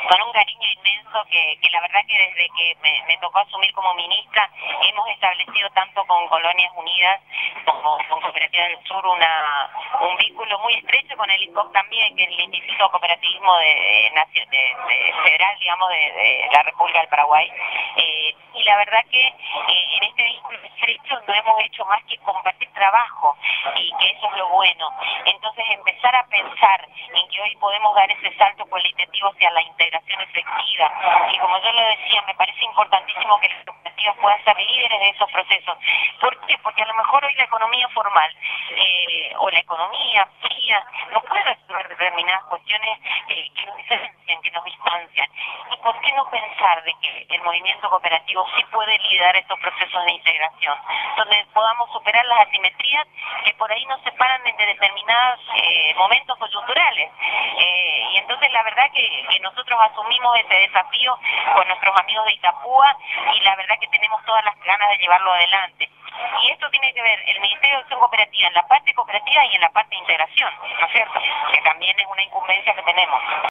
con un cariño inmenso que la verdad que desde que me tocó asumir como ministra hemos establecido tanto con Colonias Unidas como con Cooperativas del Sur un vínculo muy estrecho con el ICOP también, que es el Instituto de Cooperativismo federal, digamos, de la República del Paraguay. Y la verdad que en este vínculo estrecho no hemos hecho más que compartir trabajo, y que eso es lo bueno. Entonces empezar a pensar en que hoy podemos dar ese salto cualitativo hacia la integración efectiva, y como yo lo decía, me parece importantísimo que las cooperativas puedan ser líderes de esos procesos. ¿Por qué? Porque a lo mejor hoy la economía formal o la economía fría no puede resolver determinadas cuestiones que nos diferencian, que nos distancian. ¿Y por qué no pensar de que el movimiento cooperativo sí puede liderar estos procesos de integración, donde podamos superar las asimetrías que por ahí nos separan de determinados momentos coyunturales? Y entonces la verdad que nosotros asumimos ese desafío con nuestros amigos de Itapúa, y la verdad que tenemos todas las ganas de llevarlo adelante. Y esto tiene que ver el Ministerio de Acción Cooperativa en la parte cooperativa y en la parte de integración, ¿no es cierto? Que también es una incumbencia que tenemos.